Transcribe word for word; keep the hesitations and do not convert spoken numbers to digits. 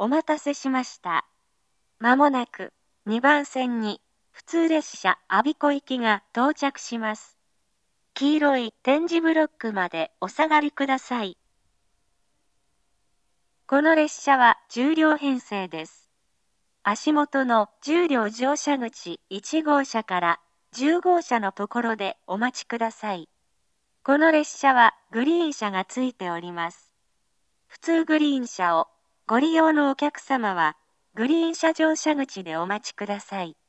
お待たせしました。まもなくにばん線に普通列車我孫子行きが到着します。黄色い点字ブロックまでお下がりください。この列車はじゅうりょう編成です。足元のじゅうりょう乗車口いちごうしゃからじゅうごうしゃのところでお待ちください。この列車はグリーン車がついております。普通グリーン車をご利用のお客様はグリーン車乗車口でお待ちください。